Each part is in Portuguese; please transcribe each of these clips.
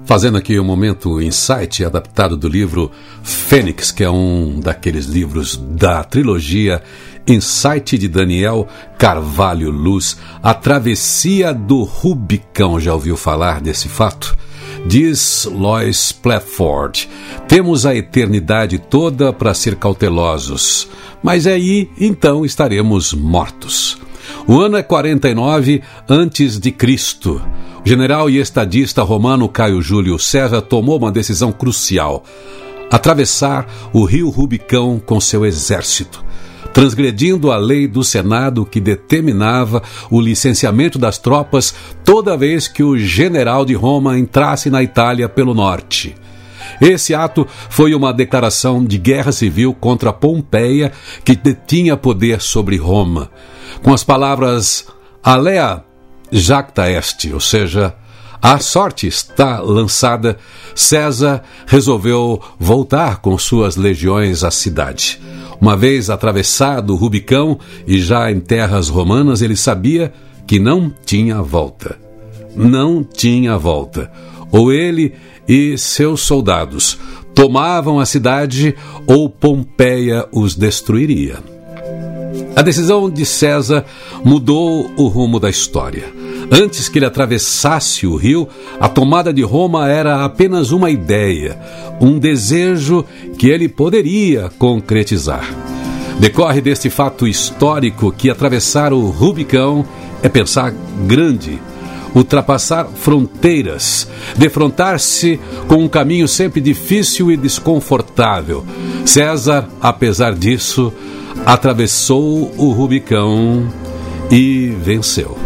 Fazendo aqui um momento insight adaptado do livro Fênix, que é um daqueles livros da trilogia Insight de Daniel Carvalho Luz, A Travessia do Rubicão. Já ouviu falar desse fato? Diz Lois Platford: temos a eternidade toda para ser cautelosos, mas aí então estaremos mortos. O ano é 49 antes de Cristo. O general e estadista romano Caio Júlio César tomou uma decisão crucial: atravessar o rio Rubicão com seu exército, transgredindo a lei do Senado que determinava o licenciamento das tropas toda vez que o general de Roma entrasse na Itália pelo norte. Esse ato foi uma declaração de guerra civil contra Pompeia, que detinha poder sobre Roma. Com as palavras Alea jacta est, ou seja, a sorte está lançada, César resolveu voltar com suas legiões à cidade. Uma vez atravessado o Rubicão e já em terras romanas, ele sabia que não tinha volta. Não tinha volta. Ou ele e seus soldados tomavam a cidade, ou Pompeia os destruiria. A decisão de César mudou o rumo da história. Antes que ele atravessasse o rio, a tomada de Roma era apenas uma ideia, um desejo que ele poderia concretizar. Decorre deste fato histórico que atravessar o Rubicão é pensar grande, ultrapassar fronteiras, defrontar-se com um caminho sempre difícil e desconfortável. César, apesar disso, atravessou o Rubicão e venceu.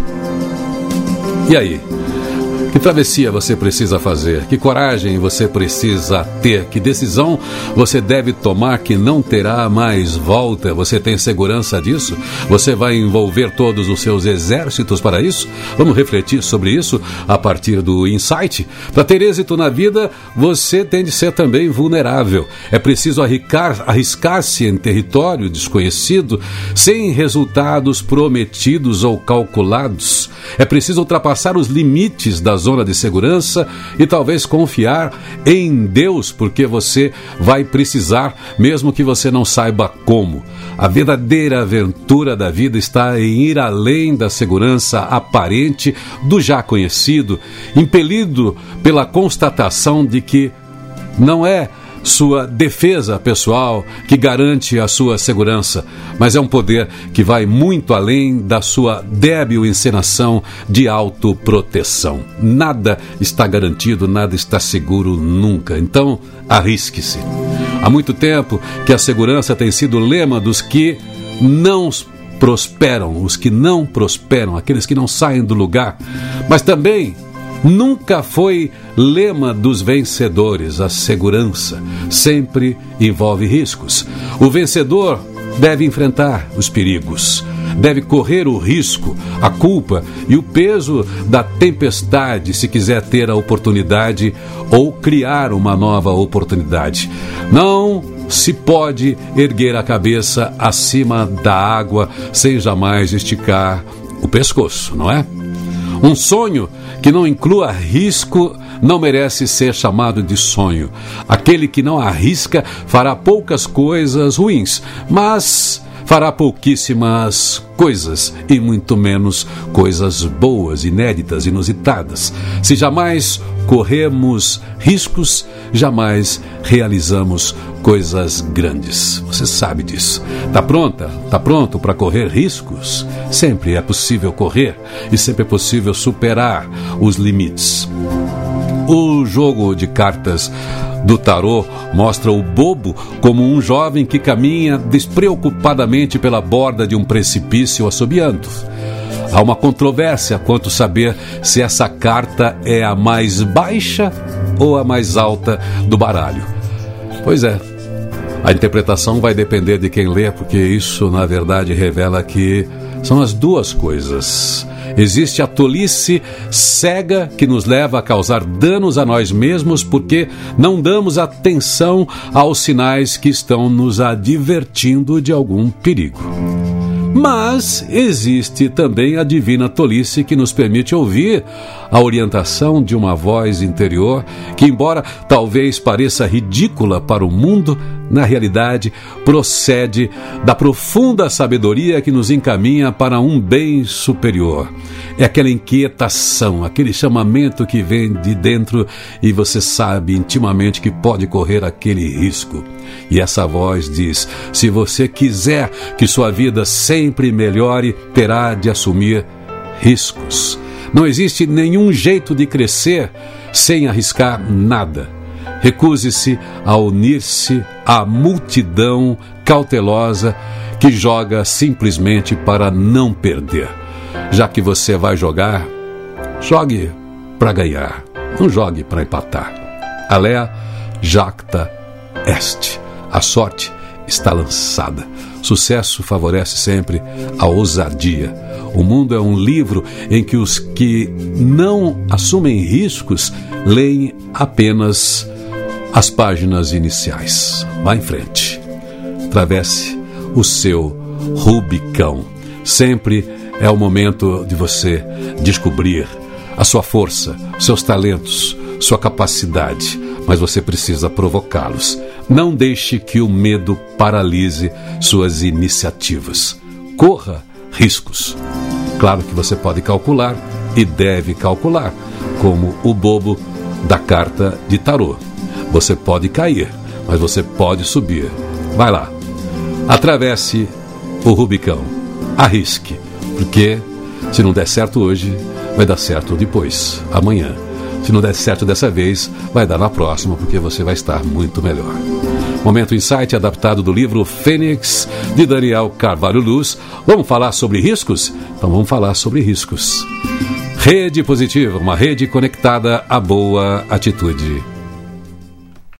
E aí? Que travessia você precisa fazer? Que coragem você precisa ter? Que decisão você deve tomar que não terá mais volta? Você tem segurança disso? Você vai envolver todos os seus exércitos para isso? Vamos refletir sobre isso a partir do insight. Para ter êxito na vida, você tem de ser também vulnerável. É preciso arriscar-se em território desconhecido, sem resultados prometidos ou calculados. É preciso ultrapassar os limites da zona de segurança e talvez confiar em Deus, porque você vai precisar, mesmo que você não saiba como. A verdadeira aventura da vida está em ir além da segurança aparente do já conhecido, impelido pela constatação de que não é sua defesa pessoal que garante a sua segurança, mas é um poder que vai muito além da sua débil encenação de autoproteção. Nada está garantido, nada está seguro nunca. Então, arrisque-se. Há muito tempo que a segurança tem sido o lema dos que não prosperam, os que não prosperam, aqueles que não saem do lugar, mas também nunca foi lema dos vencedores. A segurança sempre envolve riscos. O vencedor deve enfrentar os perigos, deve correr o risco, a culpa e o peso da tempestade se quiser ter a oportunidade ou criar uma nova oportunidade. Não se pode erguer a cabeça acima da água sem jamais esticar o pescoço, não é? Um sonho que não inclua risco não merece ser chamado de sonho. Aquele que não arrisca fará poucas coisas ruins, mas fará pouquíssimas coisas e muito menos coisas boas, inéditas, inusitadas. Se jamais corremos riscos, jamais realizamos coisas grandes. Você sabe disso. Tá pronta? Tá pronto para correr riscos? Sempre é possível correr e sempre é possível superar os limites. O jogo de cartas do tarô mostra o bobo como um jovem que caminha despreocupadamente pela borda de um precipício assobiando. Há uma controvérsia quanto saber se essa carta é a mais baixa ou a mais alta do baralho. Pois é, a interpretação vai depender de quem lê, porque isso, na verdade, revela que são as duas coisas. Existe a tolice cega que nos leva a causar danos a nós mesmos porque não damos atenção aos sinais que estão nos advertindo de algum perigo. Mas existe também a divina tolice que nos permite ouvir a orientação de uma voz interior que, embora talvez pareça ridícula para o mundo, na realidade procede da profunda sabedoria que nos encaminha para um bem superior. É aquela inquietação, aquele chamamento que vem de dentro e você sabe intimamente que pode correr aquele risco. E essa voz diz: se você quiser que sua vida sempre melhore, terá de assumir riscos. Não existe nenhum jeito de crescer sem arriscar nada. Recuse-se a unir-se à multidão cautelosa que joga simplesmente para não perder. Já que você vai jogar, jogue para ganhar, não jogue para empatar. Alea jacta est. A sorte está lançada. Sucesso favorece sempre a ousadia. O mundo é um livro em que os que não assumem riscos leem apenas as páginas iniciais. Vá em frente. Atravesse o seu Rubicão. Sempre é o momento de você descobrir a sua força, seus talentos, sua capacidade, mas você precisa provocá-los. Não deixe que o medo paralise suas iniciativas. Corra riscos. Claro que você pode calcular e deve calcular, como o bobo da carta de tarô. Você pode cair, mas você pode subir. Vai lá. Atravesse o Rubicão. Arrisque. Porque se não der certo hoje, vai dar certo depois, amanhã. Se não der certo dessa vez, vai dar na próxima, porque você vai estar muito melhor. Momento Insight, adaptado do livro Fênix, de Daniel Carvalho Luz. Vamos falar sobre riscos? Então vamos falar sobre riscos. Rede Positiva, uma rede conectada à boa atitude.